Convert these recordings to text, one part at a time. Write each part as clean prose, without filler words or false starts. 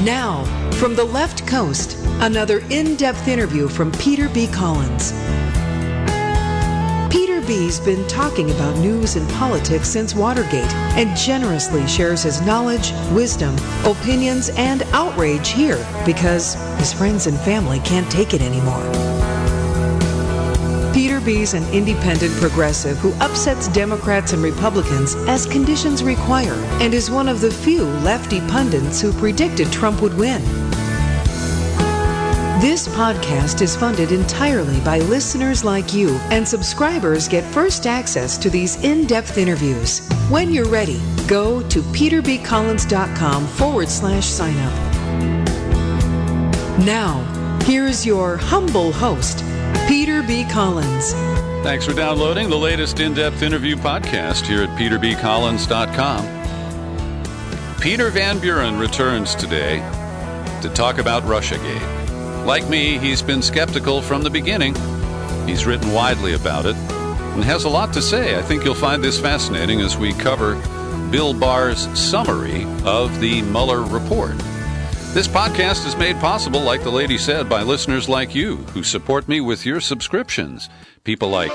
Now, from the left coast, another in-depth interview from Peter B. Collins. Peter B's been talking about news and politics since Watergate and generously shares his knowledge, wisdom, opinions, and outrage here because his friends and family can't take it anymore. Peter B's an independent progressive who upsets Democrats and Republicans as conditions require and is one of the few lefty pundits who predicted Trump would win. This podcast is funded entirely by listeners like you, and subscribers get first access to these in-depth interviews. When you're ready, go to peterbcollins.com/sign up. Now, here's your humble host, Peter B. Collins. Thanks for downloading the latest in-depth interview podcast here at peterbcollins.com. Peter Van Buren returns today to talk about Russiagate. Like me, he's been skeptical from the beginning. He's written widely about it and has a lot to say. I think you'll find this fascinating as we cover Bill Barr's summary of the Mueller report. This podcast is made possible, like the lady said, by listeners like you who support me with your subscriptions. People like,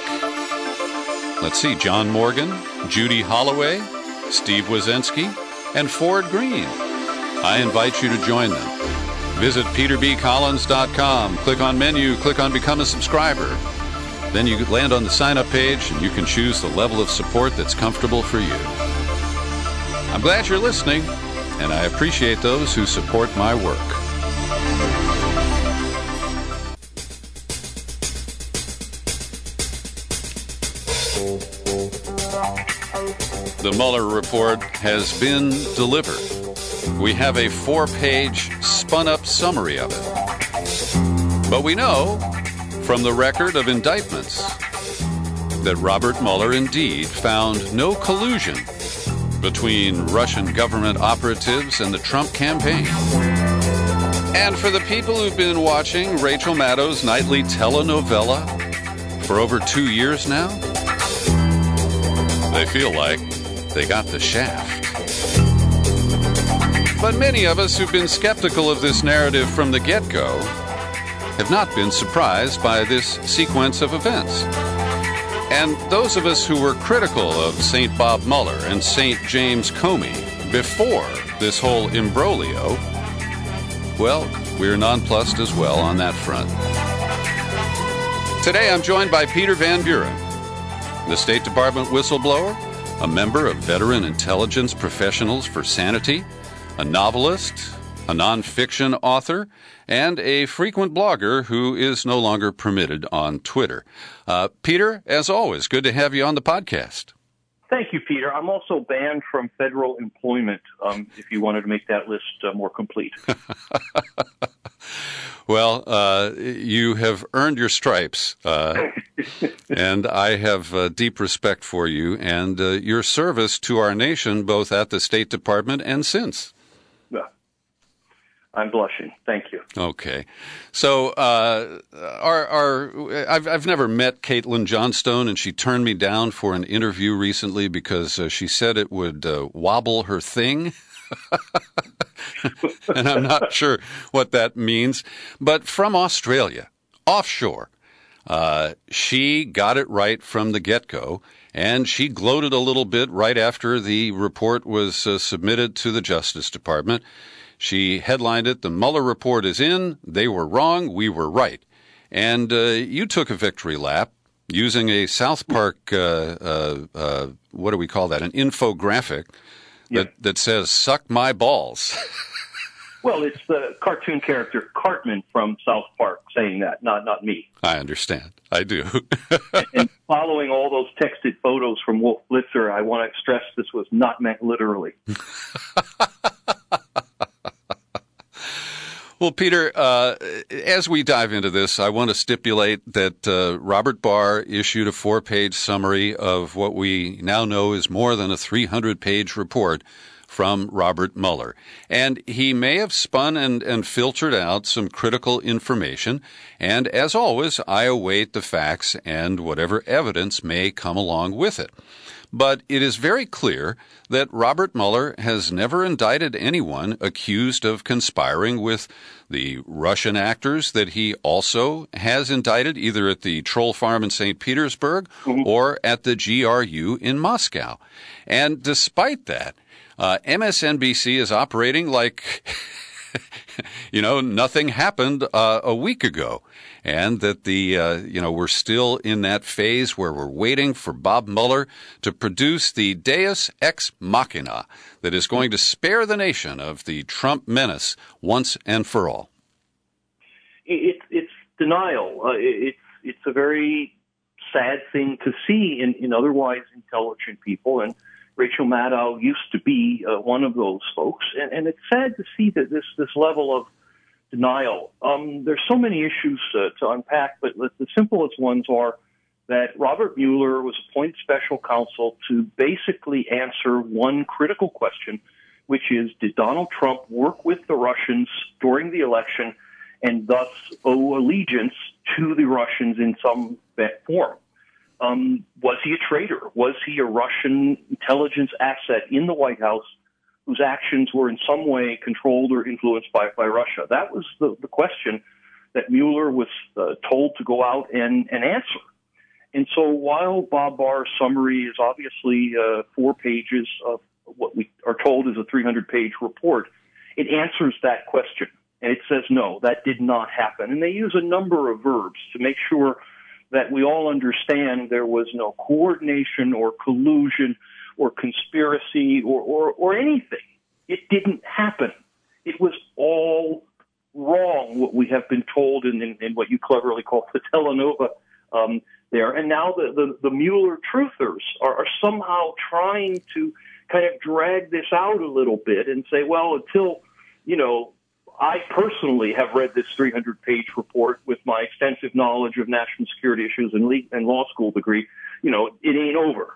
John Morgan, Judy Holloway, Steve Wazenski, and Ford Green. I invite you to join them. Visit peterbcollins.com, click on menu, click on Become a Subscriber. Then you land on the sign-up page and you can choose the level of support that's comfortable for you. I'm glad you're listening, and I appreciate those who support my work. The Mueller report has been delivered. We have a 4-page spun-up summary of it. But we know from the record of indictments that Robert Mueller indeed found no collusion between Russian government operatives and the Trump campaign. And for the people who've been watching Rachel Maddow's nightly telenovela for over 2 years now, they feel like they got the shaft. But many of us who've been skeptical of this narrative from the get-go have not been surprised by this sequence of events. And those of us who were critical of St. Bob Mueller and St. James Comey before this whole imbroglio, well, we're nonplussed as well on that front. Today I'm joined by Peter Van Buren, the State Department whistleblower, a member of Veteran Intelligence Professionals for Sanity, a novelist, a nonfiction author, and a frequent blogger who is no longer permitted on Twitter. Peter, as always, good to have you on the podcast. Thank you, Peter. I'm also banned from federal employment, if you wanted to make that list more complete. Well, you have earned your stripes, and I have deep respect for you and your service to our nation, both at the State Department and since. I'm blushing. Thank you. Okay. So I've never met Caitlin Johnstone, and she turned me down for an interview recently because she said it would wobble her thing. And I'm not sure what that means. But from Australia, offshore, she got it right from the get-go, and she gloated a little bit right after the report was submitted to the Justice Department. She headlined it, "The Mueller report is in. They were wrong. We were right." And you took a victory lap using a South Park, what do we call that, an infographic that says, "Suck my balls." Well, it's the cartoon character Cartman from South Park saying that, not me. I understand. I do. And following all those texted photos from Wolf Blitzer, I want to stress this was not meant literally. Well, Peter, as we dive into this, I want to stipulate that Robert Barr issued a 4-page summary of what we now know is more than a 300-page report from Robert Mueller. And he may have spun and filtered out some critical information. And as always, I await the facts and whatever evidence may come along with it. But it is very clear that Robert Mueller has never indicted anyone accused of conspiring with the Russian actors that he also has indicted, either at the Troll Farm in St. Petersburg or at the GRU in Moscow. And despite that, MSNBC is operating like, nothing happened a week ago. And that we're still in that phase where we're waiting for Bob Mueller to produce the Deus Ex Machina that is going to spare the nation of the Trump menace once and for all. It's denial. It's a very sad thing to see in otherwise intelligent people, and Rachel Maddow used to be one of those folks. And it's sad to see that this level of denial. There's so many issues to unpack, but the simplest ones are that Robert Mueller was appointed special counsel to basically answer one critical question, which is, did Donald Trump work with the Russians during the election and thus owe allegiance to the Russians in some form? Was he a traitor? Was he a Russian intelligence asset in the White House whose actions were in some way controlled or influenced by Russia? That was the question that Mueller was told to go out and answer. And so while Bob Barr's summary is obviously 4 pages of what we are told is a 300-page report, it answers that question. And it says, no, that did not happen. And they use a number of verbs to make sure that we all understand there was no coordination or collusion or conspiracy or anything. It didn't happen. It was all wrong, what we have been told in what you cleverly call the telenova there. And now the Mueller truthers are somehow trying to kind of drag this out a little bit and say, well, until, I personally have read this 300-page report with my extensive knowledge of national security issues and law school degree, it ain't over.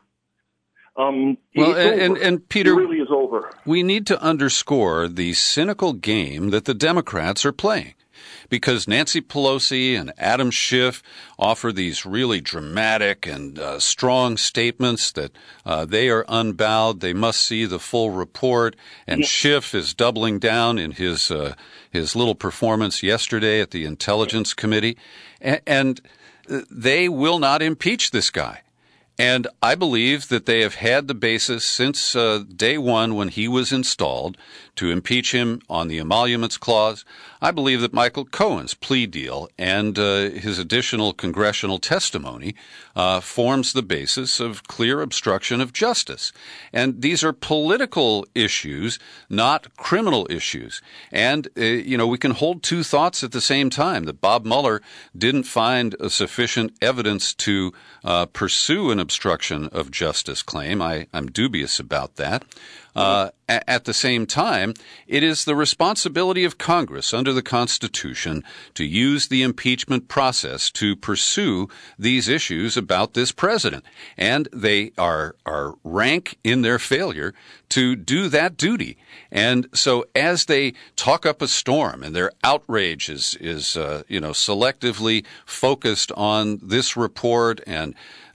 And Peter, it really is over. We need to underscore the cynical game that the Democrats are playing, because Nancy Pelosi and Adam Schiff offer these really dramatic and strong statements that they are unbowed, they must see the full report, and Schiff is doubling down in his little performance yesterday at the Intelligence Committee, and they will not impeach this guy. And I believe that they have had the basis since day one when he was installed to impeach him on the emoluments clause. I believe that Michael Cohen's plea deal and his additional congressional testimony forms the basis of clear obstruction of justice. And these are political issues, not criminal issues. And, we can hold two thoughts at the same time, that Bob Mueller didn't find sufficient evidence to pursue an obstruction of justice claim. I'm dubious about that. At the same time, it is the responsibility of Congress under the Constitution to use the impeachment process to pursue these issues about this president. And they are rank in their failure to do that duty. And so as they talk up a storm and their outrage is selectively focused on this report and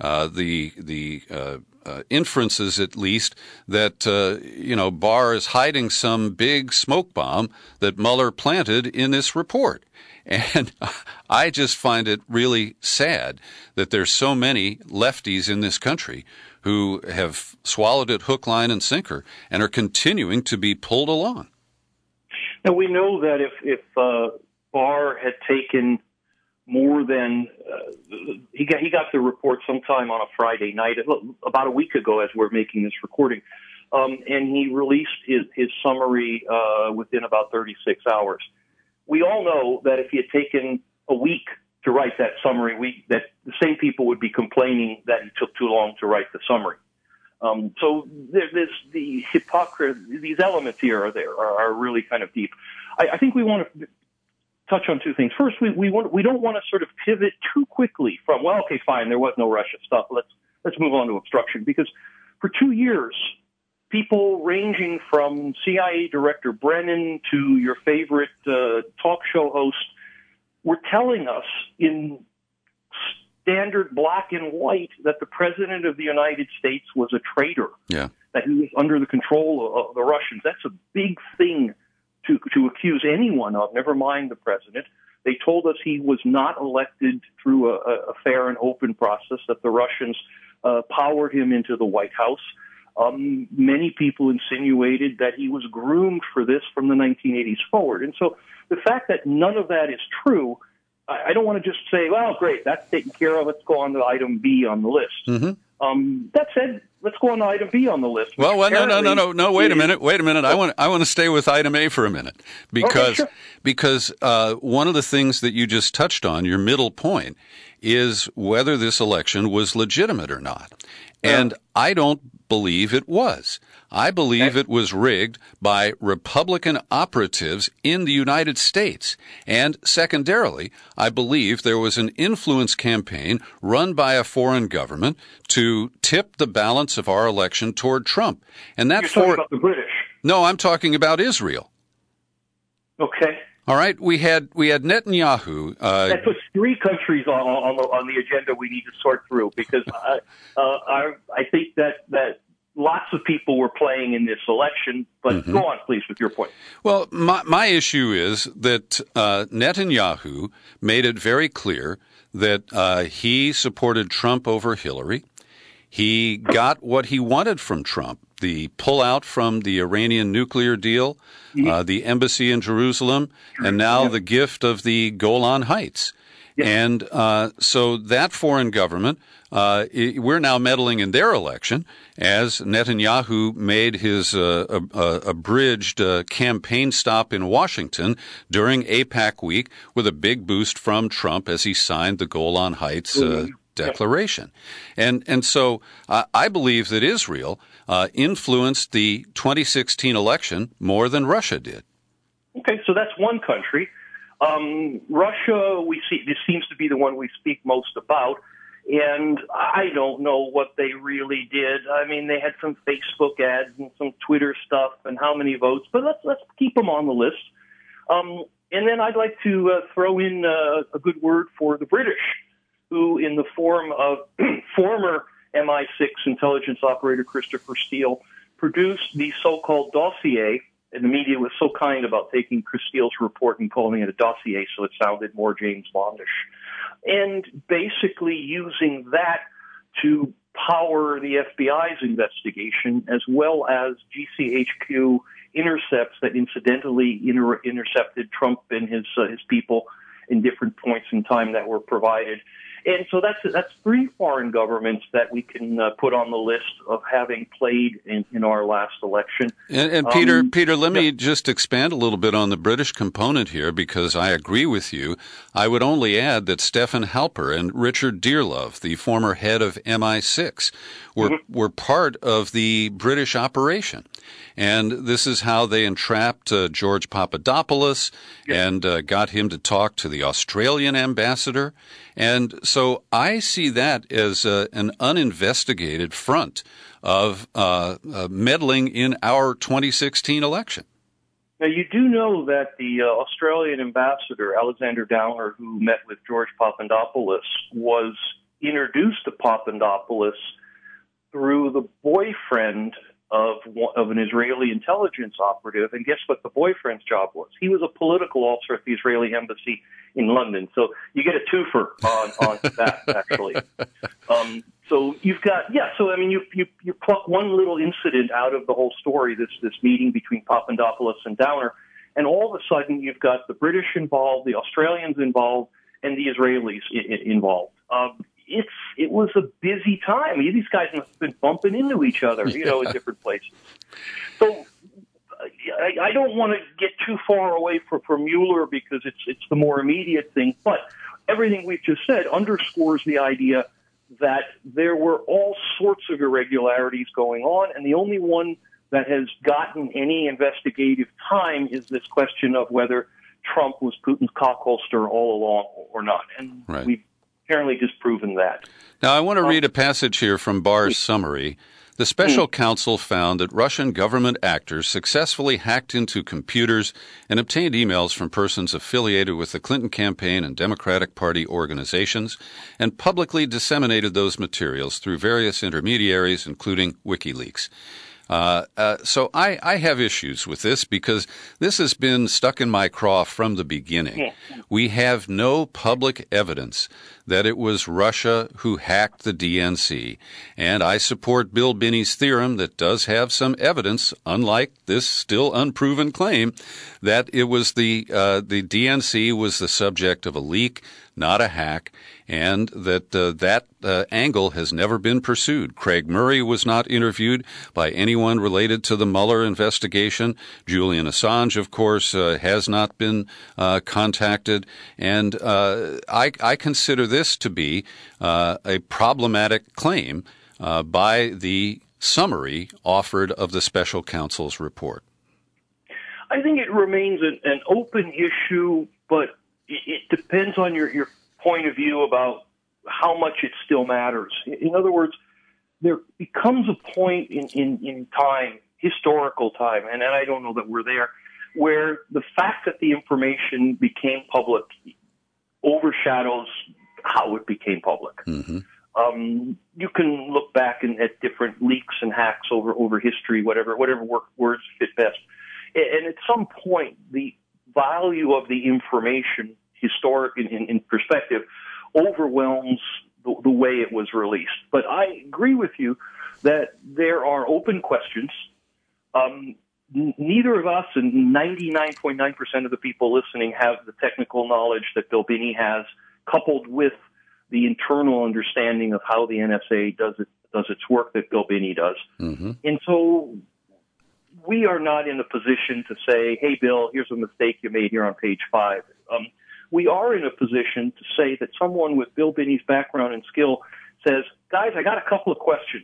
the inferences, at least, that, Barr is hiding some big smoke bomb that Mueller planted in this report. And I just find it really sad that there's so many lefties in this country who have swallowed it hook, line, and sinker and are continuing to be pulled along. Now, we know that if Barr had taken more than he got the report sometime on a Friday night, about a week ago, as we're making this recording, and he released his summary within about 36 hours. We all know that if he had taken a week to write that summary, that the same people would be complaining that he took too long to write the summary. So there's the hypocrisy. These elements here are really kind of deep. I think we want to touch on two things. First, we don't want to sort of pivot too quickly from, well, okay, fine, there was no Russia stuff. Let's move on to obstruction, because for 2 years, people ranging from CIA Director Brennan to your favorite talk show host were telling us in standard black and white that the President of the United States was a traitor, that he was under the control of the Russians. That's a big thing to accuse anyone of, never mind the President. They told us he was not elected through a fair and open process, that the Russians powered him into the White House. Many people insinuated that he was groomed for this from the 1980s forward. And so the fact that none of that is true, I don't want to just say, well, great, that's taken care of. Let's go on to item B on the list. That said, let's go on to item B on the list. Well, no. Wait a minute. I want to stay with item A for a minute because one of the things that you just touched on, your middle point, is whether this election was legitimate or not. And I don't believe it was. I believe it was rigged by Republican operatives in the United States. And secondarily, I believe there was an influence campaign run by a foreign government to tip the balance of our election toward Trump. And that You're talking about the British. No, I'm talking about Israel. Okay. All right, we had Netanyahu. That puts three countries on the agenda we need to sort through, because I think that lots of people were playing in this election. But go on, please, with your point. Well, my issue is that Netanyahu made it very clear that he supported Trump over Hillary. He got what he wanted from Trump, the pullout from the Iranian nuclear deal, the embassy in Jerusalem, and now the gift of the Golan Heights. And so that foreign government, we're now meddling in their election as Netanyahu made his abridged campaign stop in Washington during AIPAC week with a big boost from Trump as he signed the Golan Heights declaration. And so I believe that Israel influenced the 2016 election more than Russia did. Okay, so that's one country. Russia, this seems to be the one we speak most about, and I don't know what they really did. I mean, they had some Facebook ads and some Twitter stuff and how many votes, but let's keep them on the list. And then I'd like to throw in a good word for the British, who, in the form of former MI6 intelligence operator Christopher Steele, produced the so-called dossier. And the media was so kind about taking Chris Steele's report and calling it a dossier, so it sounded more James Bondish. And basically using that to power the FBI's investigation, as well as GCHQ intercepts that incidentally intercepted Trump and his people in different points in time that were provided. And so that's three foreign governments that we can put on the list of having played in our last election. And Peter, let me just expand a little bit on the British component here, because I agree with you. I would only add that Stefan Halper and Richard Dearlove, the former head of MI6, were part of the British operation. And this is how they entrapped George Papadopoulos and got him to talk to the Australian ambassador. And so I see that as an uninvestigated front of meddling in our 2016 election. Now, you do know that the Australian ambassador, Alexander Downer, who met with George Papadopoulos, was introduced to Papadopoulos through the boyfriend of an Israeli intelligence operative, and guess what the boyfriend's job was? He was a political officer at the Israeli embassy in London. So you get a twofer on that, actually. So you've got, so I mean, you pluck one little incident out of the whole story, this meeting between Papadopoulos and Downer, and all of a sudden you've got the British involved, the Australians involved, and the Israelis involved. It was a busy time. These guys must have been bumping into each other, in different places. So I don't want to get too far away from Mueller because it's the more immediate thing, but everything we've just said underscores the idea that there were all sorts of irregularities going on, and the only one that has gotten any investigative time is this question of whether Trump was Putin's cockholster all along or not. And we've apparently disproven that. Now, I want to read a passage here from Barr's summary. The special counsel found that Russian government actors successfully hacked into computers and obtained emails from persons affiliated with the Clinton campaign and Democratic Party organizations and publicly disseminated those materials through various intermediaries, including WikiLeaks. So I have issues with this because this has been stuck in my craw from the beginning. We have no public evidence that it was Russia who hacked the DNC, and I support Bill Binney's theorem that does have some evidence, unlike this still unproven claim, that it was the DNC was the subject of a leak, not a hack, and that angle has never been pursued. Craig Murray was not interviewed by anyone related to the Mueller investigation. Julian Assange, of course, has not been contacted, and I consider this to be a problematic claim by the summary offered of the special counsel's report. I think it remains an open issue, but it depends on your point of view about how much it still matters. In other words, there becomes a point in time, historical time, and I don't know that we're there, where the fact that the information became public overshadows how it became public. Mm-hmm. You can look back at different leaks and hacks over history, whatever words fit best. And at some point, the value of the information, historic in perspective, overwhelms the way it was released. But I agree with you that there are open questions. Neither of us and 99.9% of the people listening have the technical knowledge that Bill Binney has, coupled with the internal understanding of how the NSA does its work that Bill Binney does. Mm-hmm. And so we are not in a position to say, hey, Bill, here's a mistake you made here on page 5. We are in a position to say that someone with Bill Binney's background and skill says, guys, I got a couple of questions.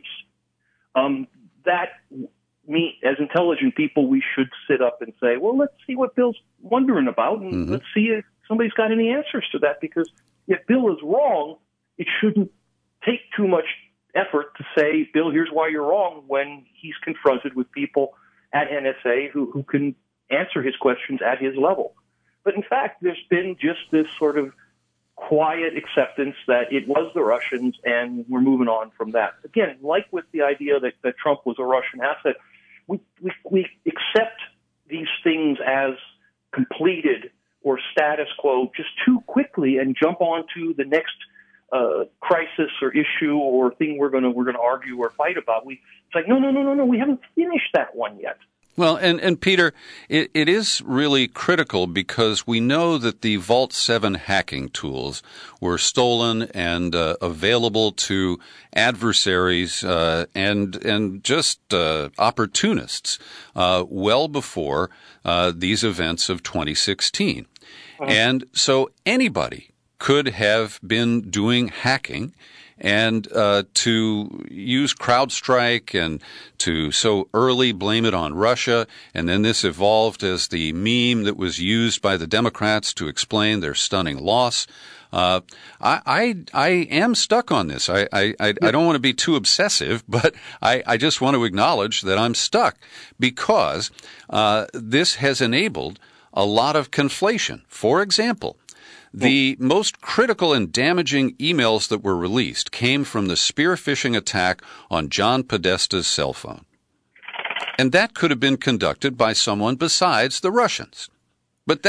That me, as intelligent people, we should sit up and say, well, let's see what Bill's wondering about, and mm-hmm. let's see if somebody's got any answers to that, because if Bill is wrong, it shouldn't take too much effort to say, Bill, here's why you're wrong, when he's confronted with people at NSA who can answer his questions at his level. But in fact, there's been just this sort of quiet acceptance that it was the Russians, and we're moving on from that. Again, like with the idea that Trump was a Russian asset, we accept these things as completed or status quo just too quickly and jump on to the next crisis or issue or thing we're going to argue or fight about. It's like, no, we haven't finished that one yet. Well, and Peter, it is really critical because we know that the Vault 7 hacking tools were stolen and available to adversaries and just opportunists well before these events of 2016. And so anybody could have been doing hacking, and to use CrowdStrike and to so early blame it on Russia, and then this evolved as the meme that was used by the Democrats to explain their stunning loss. I am stuck on this. I don't want to be too obsessive, but I just want to acknowledge that I'm stuck because this has enabled a lot of conflation. For example, the most critical and damaging emails that were released came from the spear phishing attack on John Podesta's cell phone. And that could have been conducted by someone besides the Russians. But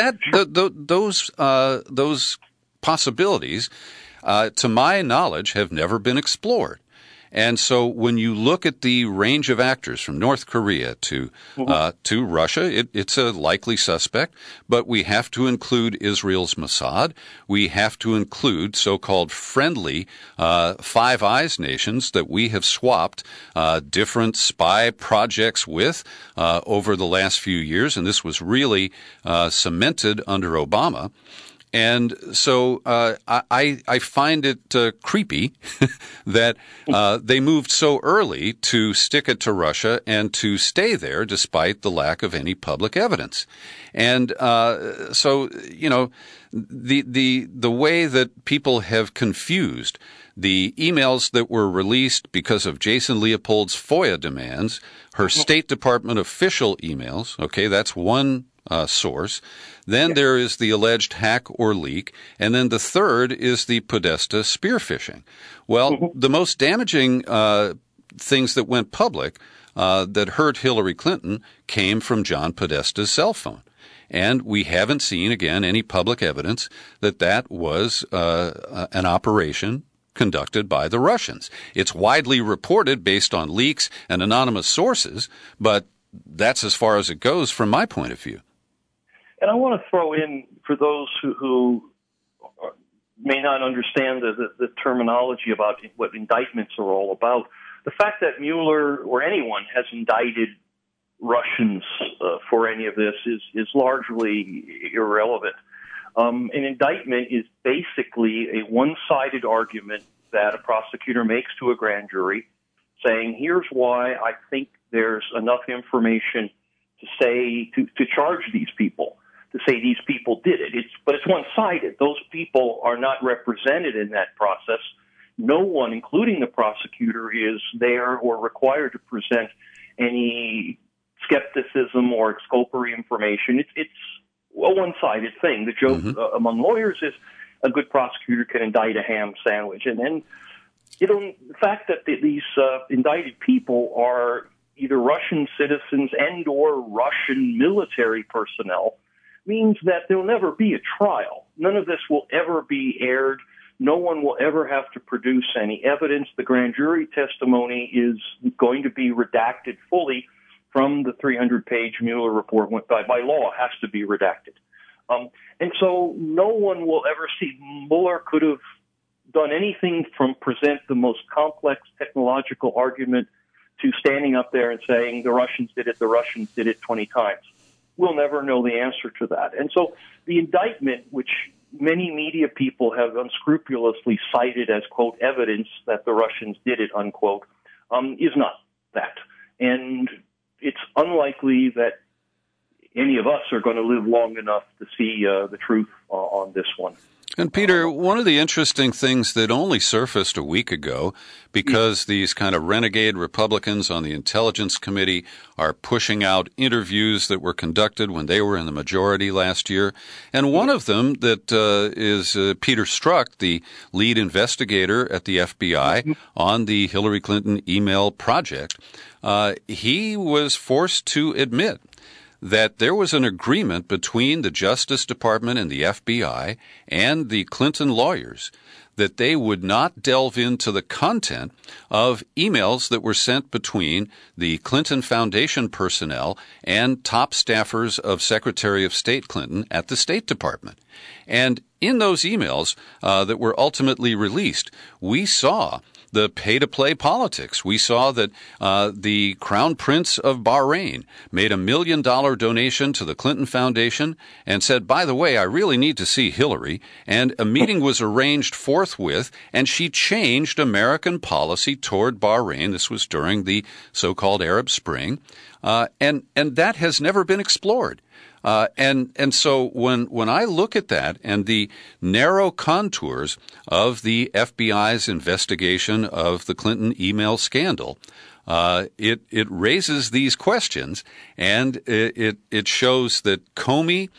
those possibilities, to my knowledge, have never been explored. And so when you look at the range of actors from North Korea to Russia, it's a likely suspect, but we have to include Israel's Mossad. We have to include so-called friendly Five Eyes nations that we have swapped different spy projects with over the last few years, and this was really cemented under Obama. And so I find it creepy that they moved so early to stick it to Russia and to stay there despite the lack of any public evidence. And so, you know, the way that people have confused the emails that were released because of Jason Leopold's FOIA demands, her State Department official emails, okay, that's one source. Then there is the alleged hack or leak, and then the third is the Podesta spear phishing. Well, the most damaging things that went public that hurt Hillary Clinton came from John Podesta's cell phone. And we haven't seen, again, any public evidence that that was an operation conducted by the Russians. It's widely reported based on leaks and anonymous sources, but that's as far as it goes from my point of view. And I want to throw in, for those who may not understand the terminology about what indictments are all about, the fact that Mueller or anyone has indicted Russians for any of this is largely irrelevant. An indictment is basically a one-sided argument that a prosecutor makes to a grand jury saying, here's why I think there's enough information to say, to charge these people, to say these people did it. But it's one-sided. Those people are not represented in that process. No one, including the prosecutor, is there or required to present any skepticism or exculpatory information. It's a one-sided thing. The joke among lawyers is a good prosecutor can indict a ham sandwich. And then, you know, the fact that these indicted people are either Russian citizens and or Russian military personnel means that there'll never be a trial. None of this will ever be aired. No one will ever have to produce any evidence. The grand jury testimony is going to be redacted fully from the 300-page Mueller report. By law, has to be redacted. And so no one will ever see. Mueller could have done anything from present the most complex technological argument to standing up there and saying the Russians did it 20 times. We'll never know the answer to that. And so the indictment, which many media people have unscrupulously cited as, quote, evidence that the Russians did it, unquote, is not that. And it's unlikely that any of us are going to live long enough to see the truth on this one. And Peter, one of the interesting things that only surfaced a week ago, because these kind of renegade Republicans on the Intelligence Committee are pushing out interviews that were conducted when they were in the majority last year, and one of them that is Peter Strzok, the lead investigator at the FBI on the Hillary Clinton email project, he was forced to admit that there was an agreement between the Justice Department and the FBI and the Clinton lawyers that they would not delve into the content of emails that were sent between the Clinton Foundation personnel and top staffers of Secretary of State Clinton at the State Department. And in those emails that were ultimately released, we saw the pay-to-play politics. We saw that the Crown Prince of Bahrain made $1 million donation to the Clinton Foundation and said, by the way, I really need to see Hillary. And a meeting was arranged forthwith, and she changed American policy toward Bahrain. This was during the so-called Arab Spring. And that has never been explored. And so when I look at that and the narrow contours of the FBI's investigation of the Clinton email scandal, it raises these questions, and it shows that Comey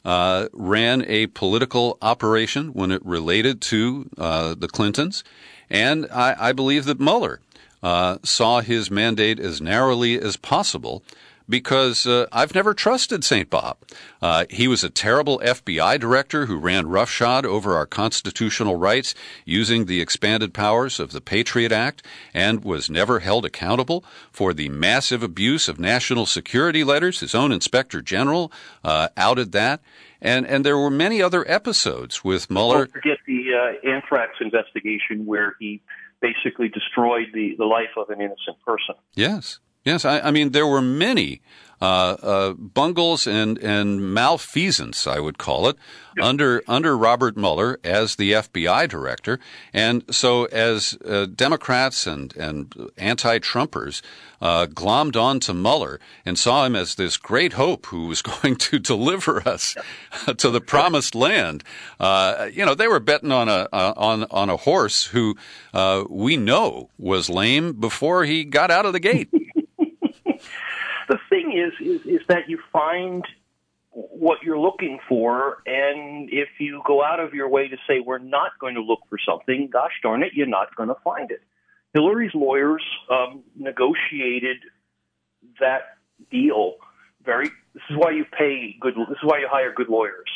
ran a political operation when it related to the Clintons, and I believe that Mueller saw his mandate as narrowly as possible, because I've never trusted St. Bob. He was a terrible FBI director who ran roughshod over our constitutional rights using the expanded powers of the Patriot Act and was never held accountable for the massive abuse of national security letters. His own inspector general outed that. And there were many other episodes with Mueller. Don't forget the anthrax investigation where he basically destroyed the life of an innocent person. Yes. Yes, I mean, there were many bungles and malfeasance, I would call it, under Robert Mueller as the FBI director. And so as Democrats and anti-Trumpers glommed on to Mueller and saw him as this great hope who was going to deliver us to the promised land, they were betting on a horse who we know was lame before he got out of the gate. The thing is that you find what you're looking for, and if you go out of your way to say we're not going to look for something, gosh darn it, you're not going to find it. Hillary's lawyers negotiated that deal. This is why you hire good lawyers.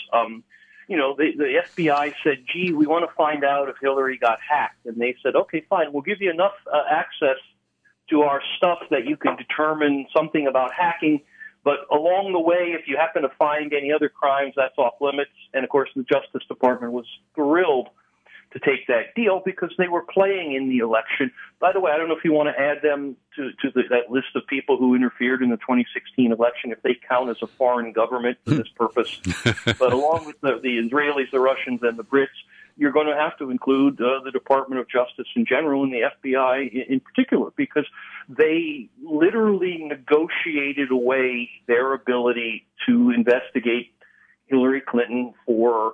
The FBI said, "Gee, we want to find out if Hillary got hacked," and they said, "Okay, fine, we'll give you enough access to our stuff that you can determine something about hacking. But along the way, if you happen to find any other crimes, that's off limits." And, of course, the Justice Department was thrilled to take that deal because they were playing in the election. By the way, I don't know if you want to add them to that list of people who interfered in the 2016 election, if they count as a foreign government for this purpose. But along with the Israelis, the Russians, and the Brits, you're going to have to include the Department of Justice in general and the FBI in particular, because they literally negotiated away their ability to investigate Hillary Clinton for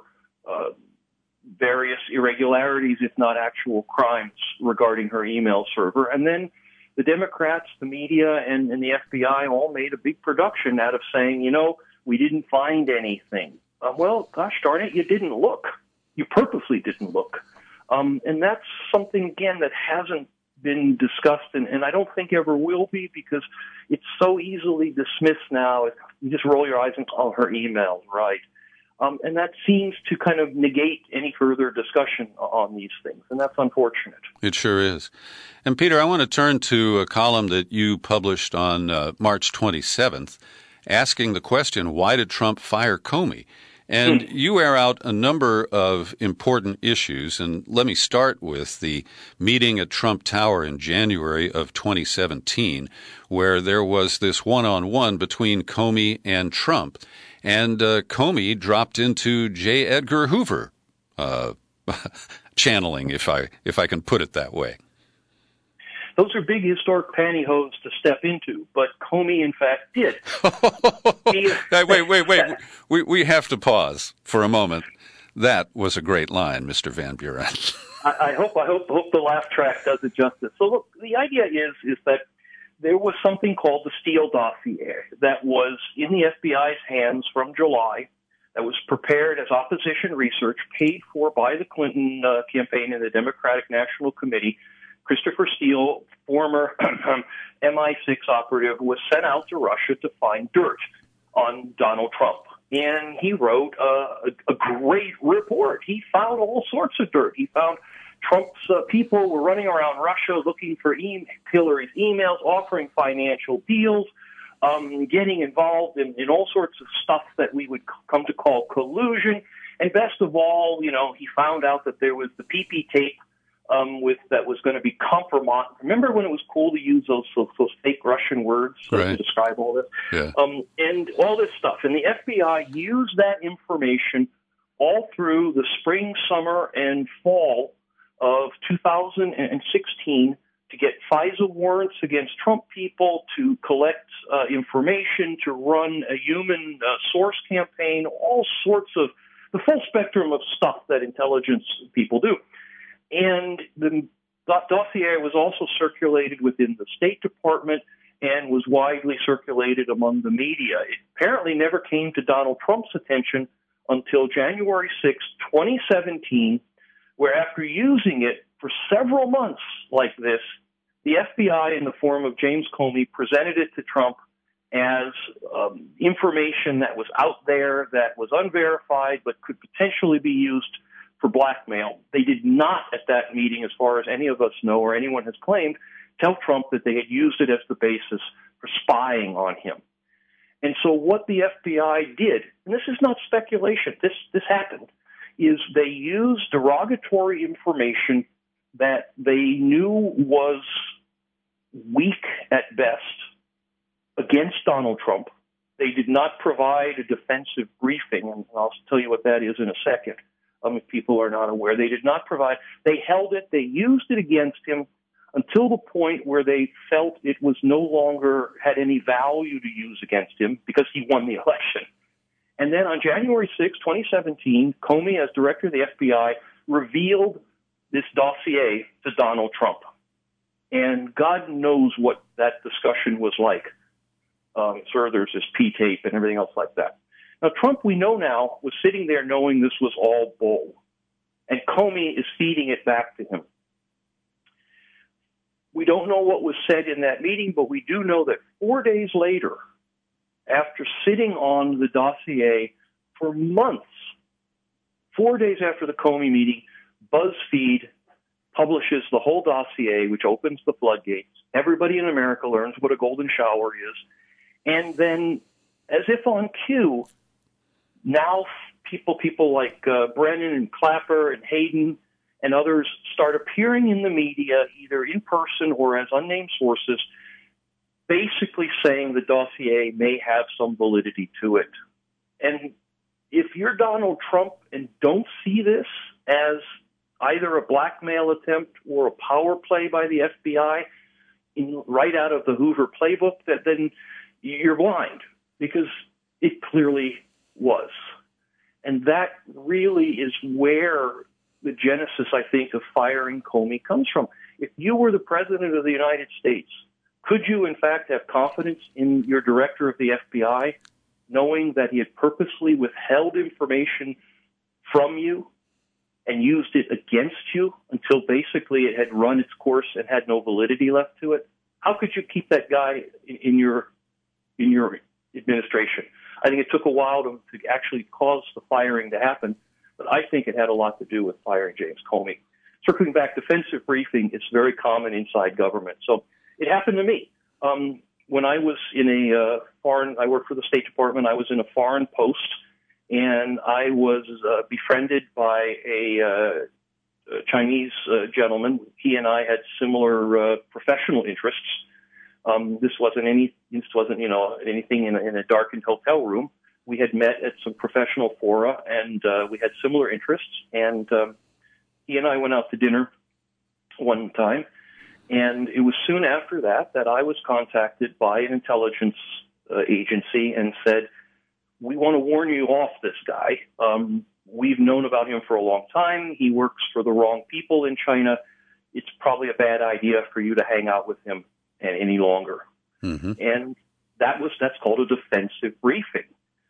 various irregularities, if not actual crimes, regarding her email server. And then the Democrats, the media, and the FBI all made a big production out of saying, we didn't find anything. Well, gosh darn it, you didn't look. You purposely didn't look. And that's something, again, that hasn't been discussed, and I don't think ever will be, because it's so easily dismissed now. You just roll your eyes and call her emails, right? And that seems to kind of negate any further discussion on these things, and that's unfortunate. It sure is. And, Peter, I want to turn to a column that you published on March 27th, asking the question, why did Trump fire Comey? And you air out a number of important issues, and let me start with the meeting at Trump Tower in January of 2017, where there was this one-on-one between Comey and Trump. And Comey dropped into J. Edgar Hoover channeling, if I can put it that way. Those are big historic pantyhose to step into, but Comey, in fact, did. Wait. We have to pause for a moment. That was a great line, Mr. Van Buren. I hope the laugh track does it justice. So look, the idea is that there was something called the Steele dossier that was in the FBI's hands from July, that was prepared as opposition research, paid for by the Clinton campaign and the Democratic National Committee. Christopher Steele, former MI6 operative, was sent out to Russia to find dirt on Donald Trump. And he wrote a great report. He found all sorts of dirt. He found Trump's people were running around Russia looking for Hillary's emails, offering financial deals, getting involved in all sorts of stuff that we would come to call collusion. And best of all, he found out that there was the PP tape that was going to be compromised. Remember when it was cool to use those fake Russian words to describe all this? Yeah. And all this stuff. And the FBI used that information all through the spring, summer, and fall of 2016 to get FISA warrants against Trump people, to collect information, to run a human source campaign, all sorts of the full spectrum of stuff that intelligence people do. And the dossier was also circulated within the State Department and was widely circulated among the media. It apparently never came to Donald Trump's attention until January 6, 2017, where after using it for several months like this, the FBI, in the form of James Comey, presented it to Trump as information that was out there, that was unverified, but could potentially be used for blackmail. They did not, at that meeting, as far as any of us know or anyone has claimed, tell Trump that they had used it as the basis for spying on him. And so what the FBI did, and this is not speculation, this happened, is they used derogatory information that they knew was weak at best against Donald Trump, They did not provide a defensive briefing, and I'll tell you what that is in a second, if people are not aware. They did not provide. They held it. They used it against him until the point where they felt it was no longer had any value to use against him because he won the election. And then on January 6, 2017, Comey, as director of the FBI, revealed this dossier to Donald Trump. And God knows what that discussion was like. Sure, there's this P-tape and everything else like that. Now, Trump, we know now, was sitting there knowing this was all bull. And Comey is feeding it back to him. We don't know what was said in that meeting, but we do know that 4 days later, after sitting on the dossier for months, 4 days after the Comey meeting, BuzzFeed publishes the whole dossier, which opens the floodgates. Everybody in America learns what a golden shower is. And then, as if on cue, now people like Brennan and Clapper and Hayden and others start appearing in the media, either in person or as unnamed sources, basically saying the dossier may have some validity to it. And if you're Donald Trump and don't see this as either a blackmail attempt or a power play by the FBI right out of the Hoover playbook, then you're blind, because it clearly was. And that really is where the genesis, I think, of firing Comey comes from. If you were the president of the United States, could you, in fact, have confidence in your director of the FBI, knowing that he had purposely withheld information from you and used it against you until basically it had run its course and had no validity left to it? How could you keep that guy in your administration? I think it took a while to actually cause the firing to happen, but I think it had a lot to do with firing James Comey. Circling back, defensive briefing is very common inside government. So it happened to me. When I was in I worked for the State Department. I was in a foreign post, and I was befriended by a Chinese gentleman. He and I had similar professional interests. This wasn't anything in a darkened hotel room. We had met at some professional fora, and we had similar interests. And he and I went out to dinner one time, and it was soon after that I was contacted by an intelligence agency and said, "We want to warn you off this guy. We've known about him for a long time. He works for the wrong people in China. It's probably a bad idea for you to hang out with him any longer." Mm-hmm. And that's called a defensive briefing.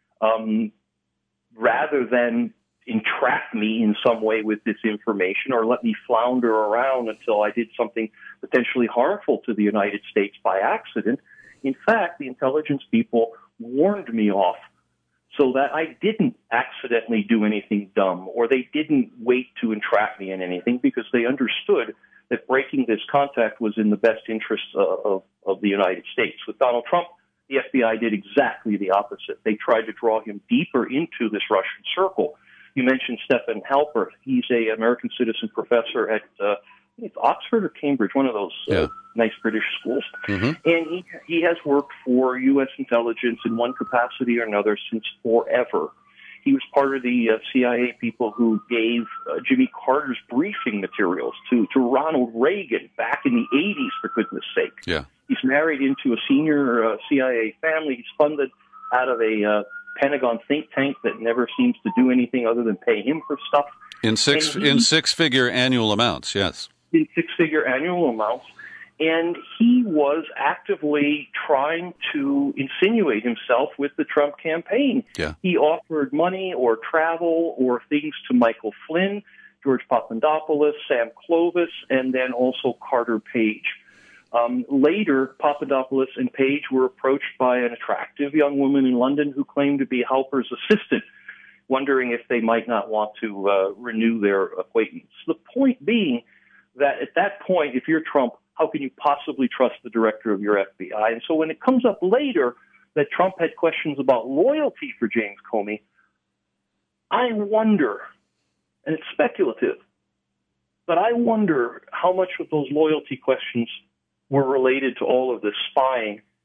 Rather than entrap me in some way with this information or let me flounder around until I did something potentially harmful to the United States by accident, in fact, the intelligence people warned me off so that I didn't accidentally do anything dumb, or they didn't wait to entrap me in anything, because they understood that breaking this contact was in the best interests of the United States. With Donald Trump, the FBI did exactly the opposite. They tried to draw him deeper into this Russian circle. You mentioned Stephen Halpert. He's an American citizen professor at Oxford or Cambridge, one of those nice British schools. Mm-hmm. And he has worked for U.S. intelligence in one capacity or another since forever. He was part of the CIA people who gave Jimmy Carter's briefing materials to Ronald Reagan back in the 80s, for goodness sake. Yeah. He's married into a senior CIA family. He's funded out of a Pentagon think tank that never seems to do anything other than pay him for stuff. In six-figure annual amounts, yes. In six-figure annual amounts. And he was actively trying to insinuate himself with the Trump campaign. Yeah. He offered money or travel or things to Michael Flynn, George Papadopoulos, Sam Clovis, and then also Carter Page. Later, Papadopoulos and Page were approached by an attractive young woman in London who claimed to be Halper's assistant, wondering if they might not want to renew their acquaintance. The point being that at that point, if you're Trump, how can you possibly trust the director of your FBI? And so when it comes up later that Trump had questions about loyalty for James Comey, I wonder, and it's speculative, but I wonder how much of those loyalty questions were related to all of this spying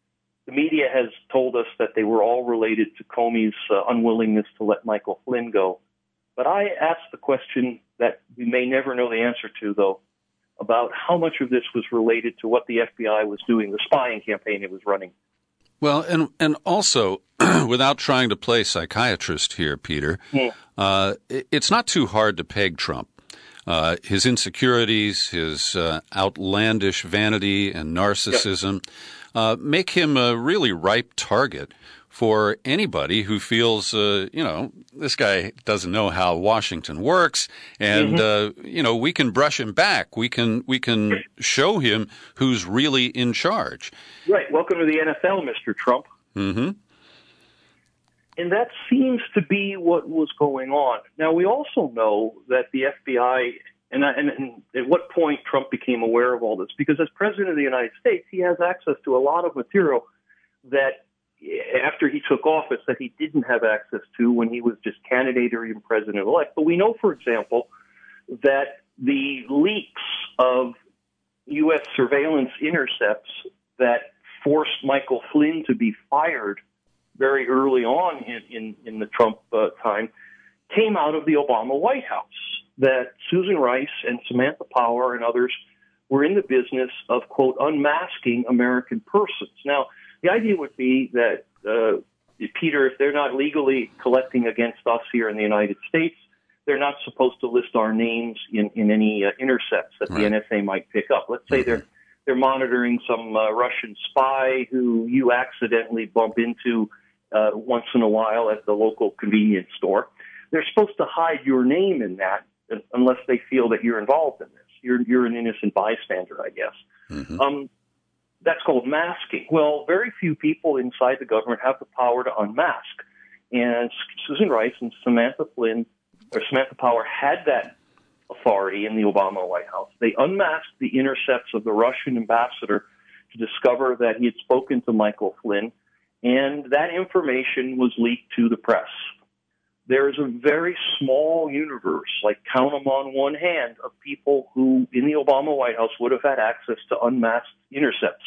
The media has told us that they were all related to Comey's unwillingness to let Michael Flynn go. But I asked the question that we may never know the answer to, though, about how much of this was related to what the FBI was doing, the spying campaign it was running. Well, and also, without trying to play psychiatrist here, Peter, it's not too hard to peg Trump. His insecurities, his outlandish vanity and narcissism make him a really ripe target for anybody who feels, this guy doesn't know how Washington works, and we can brush him back. We can show him who's really in charge. Right. Welcome to the NFL, Mr. Trump. Mm-hmm. And that seems to be what was going on. Now, we also know that the FBI, and at what point Trump became aware of all this, because as President of the United States, he has access to a lot of material that after he took office that he didn't have access to when he was just candidate or even president-elect. But we know, for example, that the leaks of U.S. surveillance intercepts that forced Michael Flynn to be fired very early on in the Trump time came out of the Obama White House, that Susan Rice and Samantha Power and others were in the business of, quote, unmasking American persons. Now, the idea would be that, Peter, if they're not legally collecting against us here in the United States, they're not supposed to list our names in any intercepts that the NSA might pick up. Let's say they're monitoring some Russian spy who you accidentally bump into once in a while at the local convenience store. They're supposed to hide your name in that unless they feel that you're involved in this. You're an innocent bystander, I guess. Mm-hmm. That's called masking. Well, very few people inside the government have the power to unmask. And Susan Rice and Samantha Power had that authority in the Obama White House. They unmasked the intercepts of the Russian ambassador to discover that he had spoken to Michael Flynn, and that information was leaked to the press. There is a very small universe, like count them on one hand, of people who in the Obama White House would have had access to unmasked intercepts.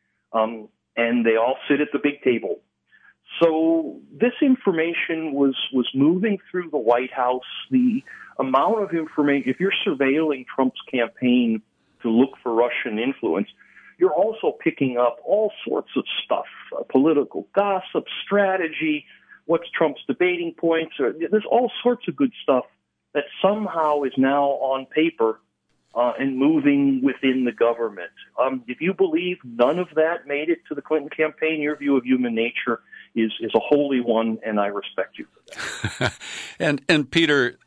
And they all sit at the big table. So this information was moving through the White House. The amount of information, if you're surveilling Trump's campaign to look for Russian influence, you're also picking up all sorts of stuff, political gossip, strategy, what's Trump's debating points. There's all sorts of good stuff that somehow is now on paper and moving within the government. If you believe none of that made it to the Clinton campaign, your view of human nature is a holy one, and I respect you for that. And Peter,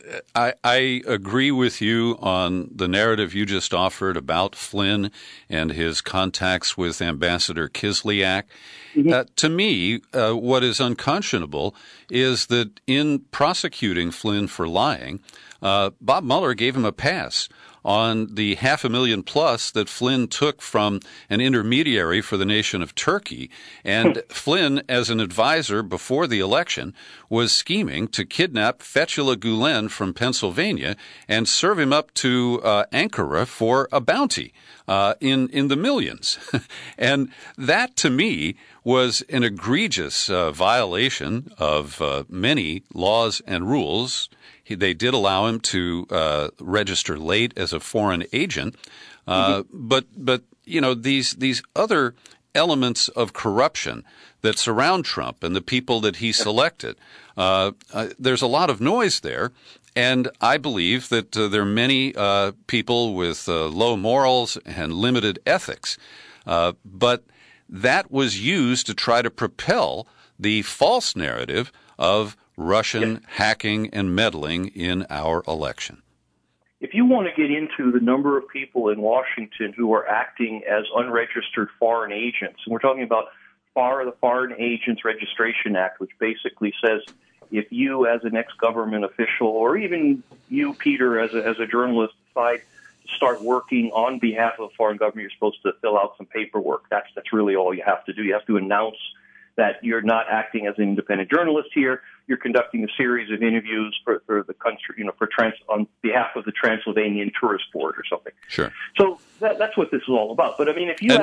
I agree with you on the narrative you just offered about Flynn and his contacts with Ambassador Kislyak. Mm-hmm. To me, what is unconscionable is that in prosecuting Flynn for lying, Bob Mueller gave him a pass on the $500,000 plus that Flynn took from an intermediary for the nation of Turkey. And Flynn, as an advisor before the election, was scheming to kidnap Fethullah Gulen from Pennsylvania and serve him up to Ankara for a bounty in the millions. And that, to me, was an egregious violation of many laws and rules. They did allow him to register late as a foreign agent, but these other elements of corruption that surround Trump and the people that he selected, there's a lot of noise there, and I believe that there are many people with low morals and limited ethics, but that was used to try to propel the false narrative of Russian hacking and meddling in our election. If you want to get into the number of people in Washington who are acting as unregistered foreign agents, and we're talking about the Foreign Agents Registration Act, which basically says if you as an ex-government official, or even you, Peter, as a journalist, decide to start working on behalf of a foreign government, you're supposed to fill out some paperwork. That's really all you have to do. You have to announce that you're not acting as an independent journalist here. You're conducting a series of interviews for the country, on behalf of the Transylvanian Tourist Board or something. Sure. So that's what this is all about. But I mean, if you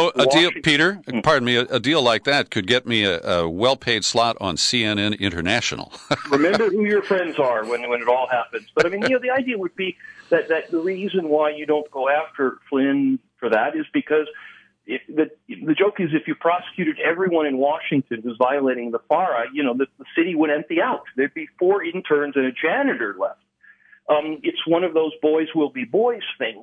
a deal like that could get me a well-paid slot on CNN International. Remember who your friends are when it all happens. But I mean, the idea would be that the reason why you don't go after Flynn for that is because the joke is if you prosecuted everyone in Washington who's violating the FARA, the city would empty out. There'd be 4 interns and a janitor left. It's one of those boys will be boys things.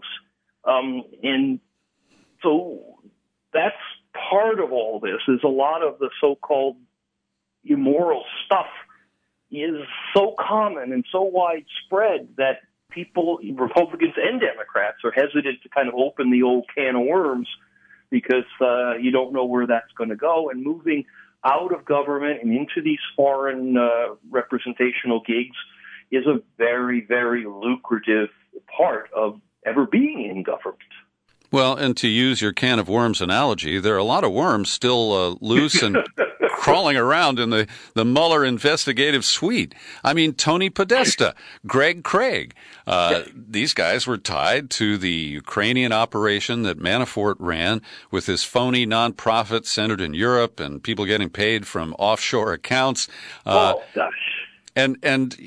And so that's part of all this is a lot of the so-called immoral stuff is so common and so widespread that people, Republicans and Democrats, are hesitant to kind of open the old can of worms because you don't know where that's going to go. And moving out of government and into these foreign representational gigs is a very, very lucrative part of ever being in government. Well, and to use your can of worms analogy, there are a lot of worms still loose and crawling around in the Mueller investigative suite. I mean, Tony Podesta, Greg Craig, these guys were tied to the Ukrainian operation that Manafort ran with his phony nonprofit centered in Europe and people getting paid from offshore accounts. Oh, gosh. And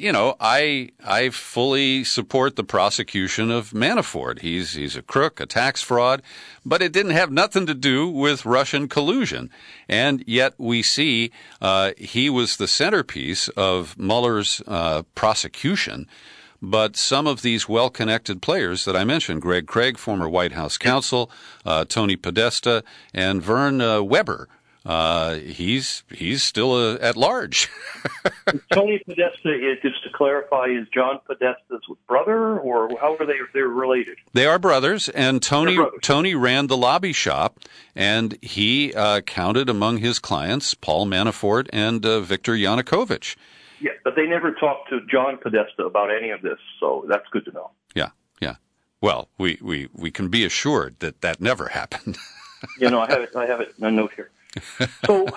I fully support the prosecution of Manafort. He's a crook, a tax fraud, but it didn't have nothing to do with Russian collusion. And yet we see he was the centerpiece of Mueller's prosecution. But some of these well-connected players that I mentioned, Greg Craig, former White House counsel, Tony Podesta, and Vern Weber, he's still at large. Tony Podesta, just to clarify, is John Podesta's brother, or how are they're related? They are brothers, and Tony ran the lobby shop, and he counted among his clients Paul Manafort and Viktor Yanukovych. Yeah, but they never talked to John Podesta about any of this, so that's good to know. Yeah. Well, we can be assured that never happened. I have it in a note here. So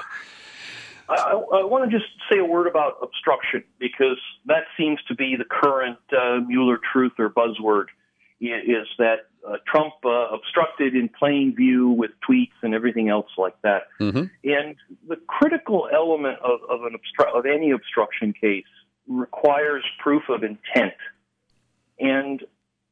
I want to just say a word about obstruction, because that seems to be the current Mueller truth or buzzword, is that Trump obstructed in plain view with tweets and everything else like that. Mm-hmm. And the critical element of any obstruction case requires proof of intent. And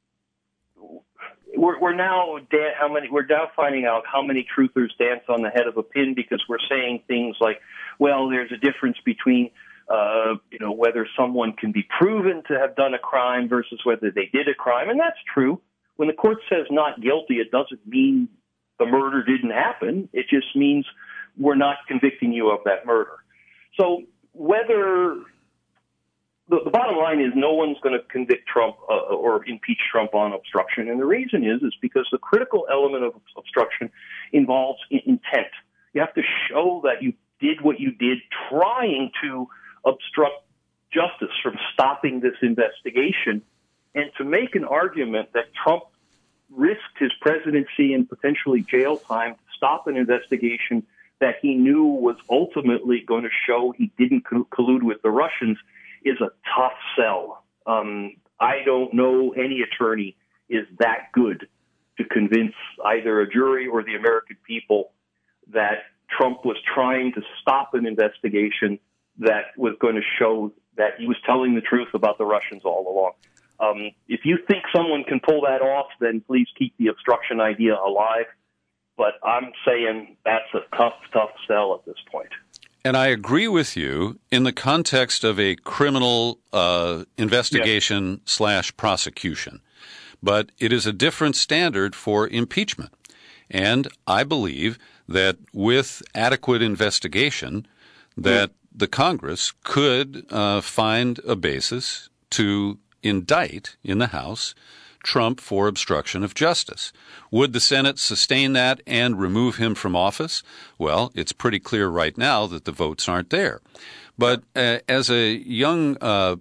we're now finding out how many truthers dance on the head of a pin, because we're saying things like, well, there's a difference between whether someone can be proven to have done a crime versus whether they did a crime, and that's true. When the court says not guilty, it doesn't mean the murder didn't happen. It just means we're not convicting you of that murder. So whether the bottom line is no one's going to convict Trump or impeach Trump on obstruction. And the reason is because the critical element of obstruction involves intent. You have to show that you did what you did trying to obstruct justice from stopping this investigation, and to make an argument that Trump risked his presidency and potentially jail time to stop an investigation that he knew was ultimately going to show he didn't collude with the Russians is a tough sell. I don't know any attorney is that good to convince either a jury or the American people that Trump was trying to stop an investigation that was going to show that he was telling the truth about the Russians all along. If you think someone can pull that off, then please keep the obstruction idea alive. But I'm saying that's a tough sell at this point. And I agree with you in the context of a criminal investigation / prosecution. But it is a different standard for impeachment. And I believe that with adequate investigation, that the Congress could find a basis to indict in the House Trump for obstruction of justice. Would the Senate sustain that and remove him from office? Well, it's pretty clear right now that the votes aren't there. But as a young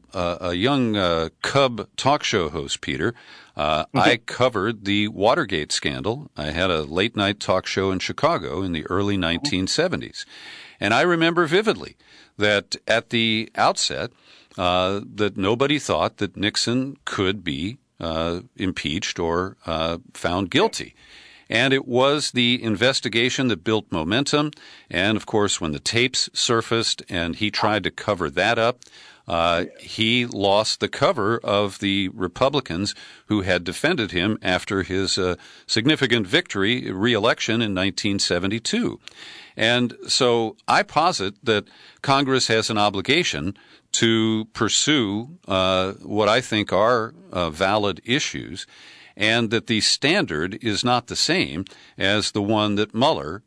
cub talk show host, Peter, I covered the Watergate scandal. I had a late-night talk show in Chicago in the early 1970s. And I remember vividly that at the outset, that nobody thought that Nixon could be impeached or found guilty. And it was the investigation that built momentum. And, of course, when the tapes surfaced and he tried to cover that up, he lost the cover of the Republicans who had defended him after his significant victory, re-election in 1972. And so I posit that Congress has an obligation to pursue what I think are valid issues, and that the standard is not the same as the one that Mueller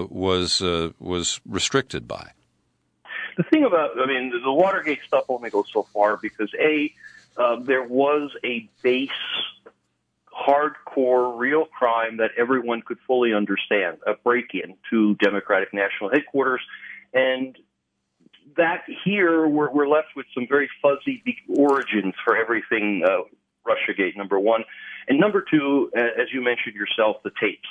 was restricted by. The thing about, the Watergate stuff only goes so far because, there was a base, hardcore, real crime that everyone could fully understand, a break-in to Democratic National Headquarters, and that here we're left with some very fuzzy origins for everything Russiagate, number one. And number two, as you mentioned yourself, the tapes.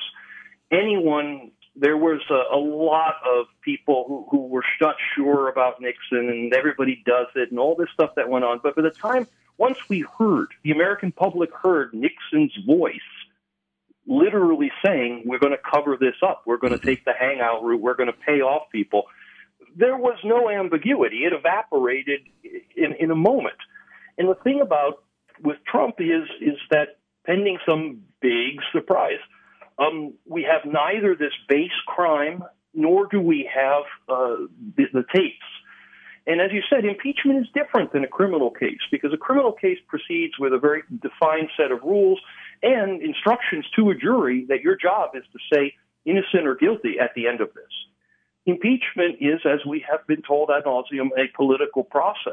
There was a lot of people who were not sure about Nixon, and everybody does it, and all this stuff that went on. But by the time, once the American public heard Nixon's voice literally saying, we're going to cover this up, we're going to take the hangout route, we're going to pay off people, there was no ambiguity. It evaporated in a moment. And the thing with Trump is that pending some big surprise, we have neither this base crime nor do we have the tapes. And as you said, impeachment is different than a criminal case because a criminal case proceeds with a very defined set of rules and instructions to a jury that your job is to say innocent or guilty at the end of this. Impeachment is, as we have been told ad nauseum, a political process.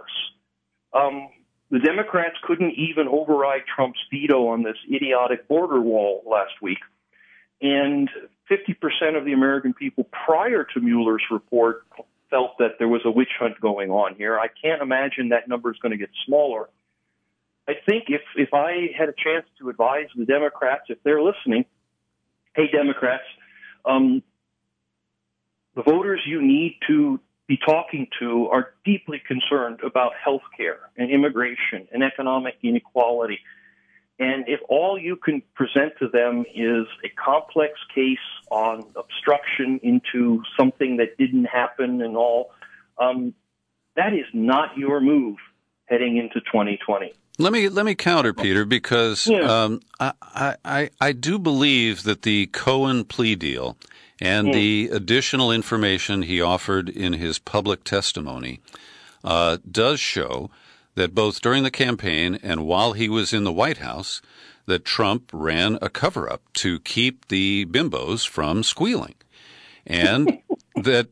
The Democrats couldn't even override Trump's veto on this idiotic border wall last week. And 50% of the American people prior to Mueller's report felt that there was a witch hunt going on here. I can't imagine that number is going to get smaller. I think if I had a chance to advise the Democrats, if they're listening, hey, Democrats, the voters you need to be talking to are deeply concerned about health care and immigration and economic inequality. And if all you can present to them is a complex case on obstruction into something that didn't happen and all, that is not your move heading into 2020. Let me counter, Peter, because I do believe that the Cohen plea deal and the additional information he offered in his public testimony does show that both during the campaign and while he was in the White House, that Trump ran a cover-up to keep the bimbos from squealing. And that,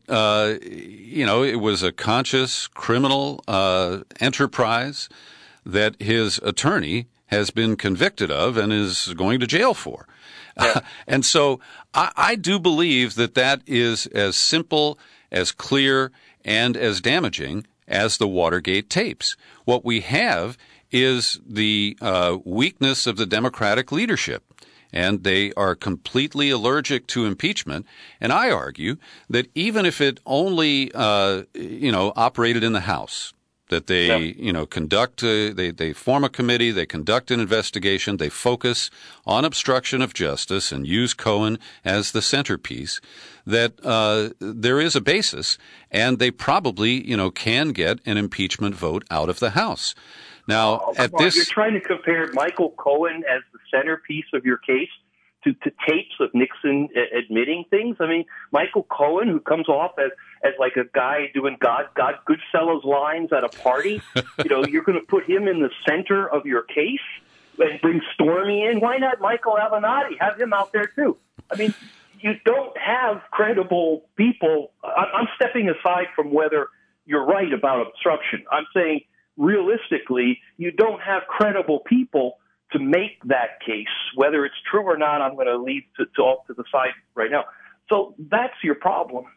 it was a conscious criminal enterprise that his attorney has been convicted of and is going to jail for. Yeah. And so I do believe that is as simple, as clear, and as damaging as the Watergate tapes. What we have is the weakness of the Democratic leadership, and they are completely allergic to impeachment. And I argue that even if it only, operated in the House, that they, conduct, they form a committee, they conduct an investigation, they focus on obstruction of justice and use Cohen as the centerpiece, that there is a basis, and they probably, can get an impeachment vote out of the House. Now, you're trying to compare Michael Cohen as the centerpiece of your case to tapes of Nixon admitting things. I mean, Michael Cohen, who comes off as like a guy doing God Goodfellas lines at a party, you're going to put him in the center of your case and bring Stormy in. Why not Michael Avenatti? Have him out there too. I mean, you don't have credible people. I'm stepping aside from whether you're right about obstruction. I'm saying realistically, you don't have credible people to make that case. Whether it's true or not, I'm going to leave off to the side right now. So that's your problem.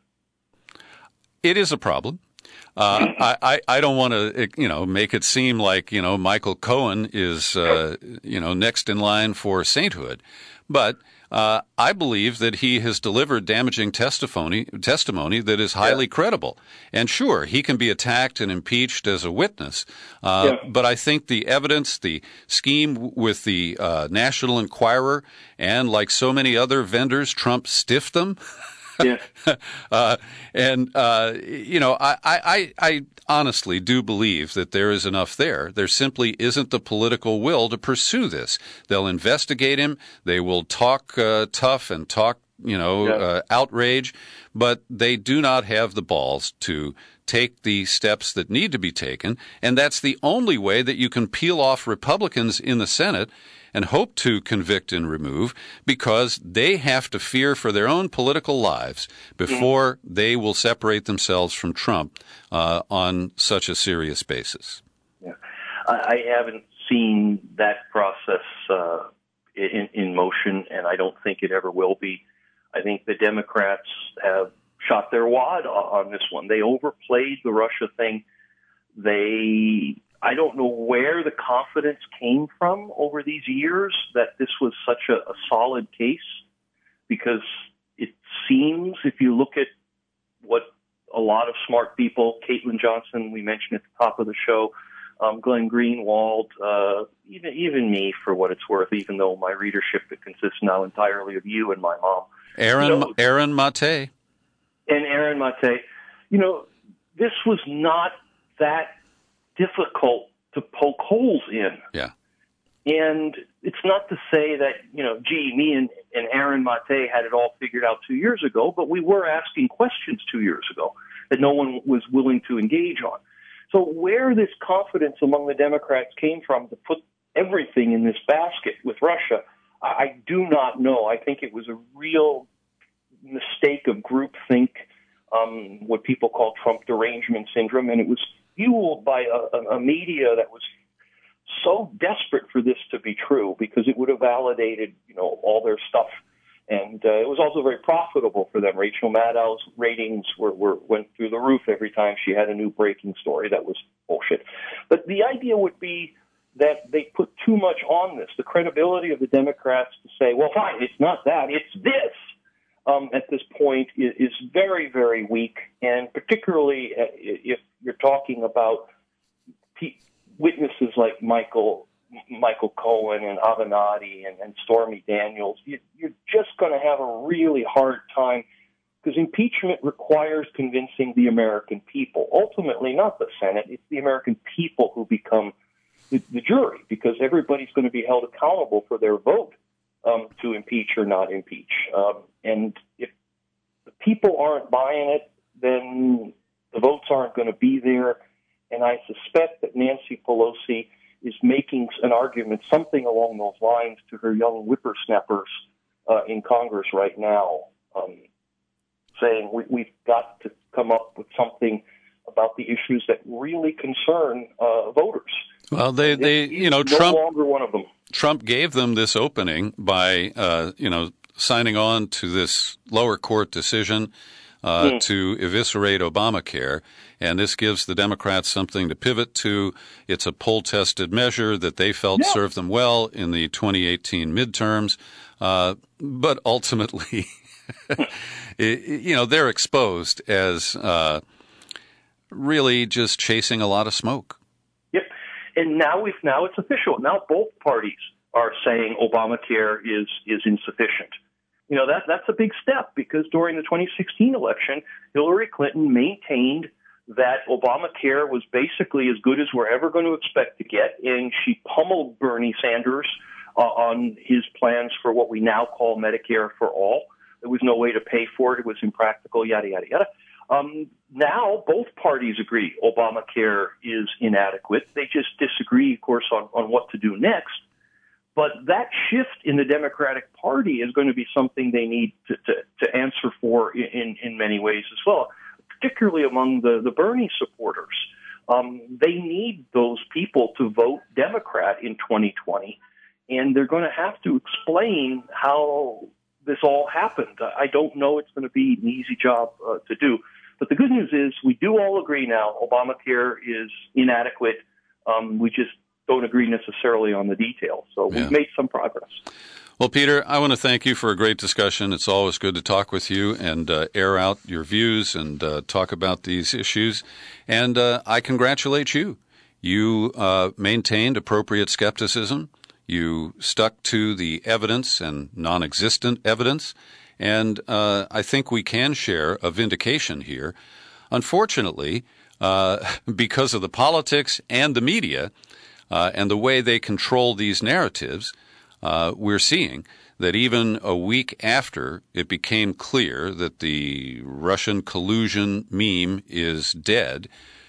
It is a problem. I don't want to, make it seem like, Michael Cohen is, next in line for sainthood. But I believe that he has delivered damaging testimony that is highly credible. And sure, he can be attacked and impeached as a witness. But I think the evidence, the scheme with the National Enquirer, and like so many other vendors, Trump stiffed them. I honestly do believe that there is enough there. There simply isn't the political will to pursue this. They'll investigate him. They will talk tough and talk, outrage, but they do not have the balls to take the steps that need to be taken. And that's the only way that you can peel off Republicans in the Senate and hope to convict and remove, because they have to fear for their own political lives before they will separate themselves from Trump on such a serious basis. Yeah. I haven't seen that process in motion, and I don't think it ever will be. I think the Democrats have shot their wad on this one. They overplayed the Russia thing. I don't know where the confidence came from over these years that this was such a solid case, because it seems, if you look at what a lot of smart people, Caitlin Johnson, we mentioned at the top of the show, Glenn Greenwald, even me, for what it's worth, even though my readership consists now entirely of you and my mom. Aaron Mate. And Aaron Mate. This was not that difficult to poke holes in. Yeah. And it's not to say that, me and Aaron Mate had it all figured out 2 years ago, but we were asking questions 2 years ago that no one was willing to engage on. So where this confidence among the Democrats came from to put everything in this basket with Russia, I do not know. I think it was a real mistake of groupthink, what people call Trump derangement syndrome, and it was fueled by a media that was so desperate for this to be true, because it would have validated, all their stuff. And it was also very profitable for them. Rachel Maddow's ratings went through the roof every time she had a new breaking story. That was bullshit. But the idea would be that they put too much on this. The credibility of the Democrats to say, well, fine, it's not that, it's this. At this point is very, very weak, and particularly if you're talking about witnesses like Michael Cohen and Avenatti and Stormy Daniels, you're just going to have a really hard time, because impeachment requires convincing the American people. Ultimately, not the Senate, it's the American people who become the jury, because everybody's going to be held accountable for their vote to impeach or not impeach. And if the people aren't buying it, then the votes aren't going to be there. And I suspect that Nancy Pelosi is making an argument, something along those lines, to her young whippersnappers in Congress right now, saying we've got to come up with something about the issues that really concern voters. Well, they Trump, no longer one of them. Trump gave them this opening by, signing on to this lower court decision to eviscerate Obamacare, and this gives the Democrats something to pivot to. It's a poll-tested measure that they felt served them well in the 2018 midterms, but ultimately, they're exposed as really just chasing a lot of smoke. Yep, and now it's official. Now both parties are saying Obamacare is insufficient. That's a big step, because during the 2016 election, Hillary Clinton maintained that Obamacare was basically as good as we're ever going to expect to get, and she pummeled Bernie Sanders on his plans for what we now call Medicare for All. There was no way to pay for it. It was impractical, yada, yada, yada. Now both parties agree Obamacare is inadequate. They just disagree, of course, on what to do next. But that shift in the Democratic Party is going to be something they need to answer for in many ways as well, particularly among the Bernie supporters. They need those people to vote Democrat in 2020, and they're going to have to explain how this all happened. I don't know it's going to be an easy job to do. But the good news is we do all agree now Obamacare is inadequate. We just don't agree necessarily on the details. So we've made some progress. Well, Peter, I want to thank you for a great discussion. It's always good to talk with you and air out your views and talk about these issues. And I congratulate you. You maintained appropriate skepticism. You stuck to the evidence and non-existent evidence. And I think we can share a vindication here. Unfortunately, because of the politics and the media and the way they control these narratives, we're seeing that even a week after it became clear that the Russian collusion meme is dead,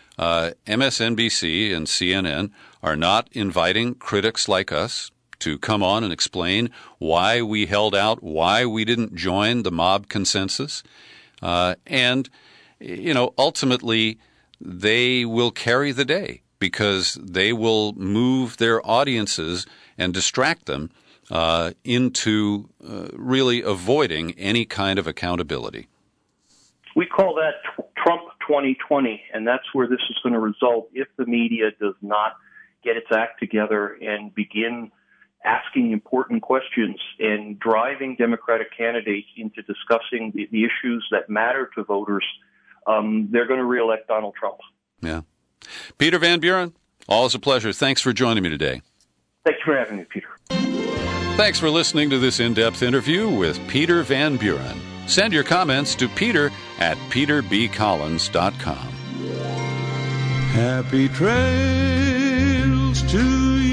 MSNBC and CNN are not inviting critics like us to come on and explain why we held out, why we didn't join the mob consensus. And, ultimately, they will carry the day because they will move their audiences and distract them into really avoiding any kind of accountability. We call that Trump 2020, and that's where this is going to result if the media does not get its act together and begin asking important questions and driving Democratic candidates into discussing the issues that matter to voters. They're going to reelect Donald Trump. Yeah. Peter Van Buren, always a pleasure. Thanks for joining me today. Thank you for having me, Peter. Thanks for listening to this in-depth interview with Peter Van Buren. Send your comments to Peter at peterbcollins.com. Happy trails to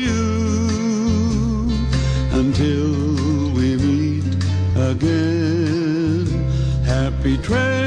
you until we meet again. Happy trails.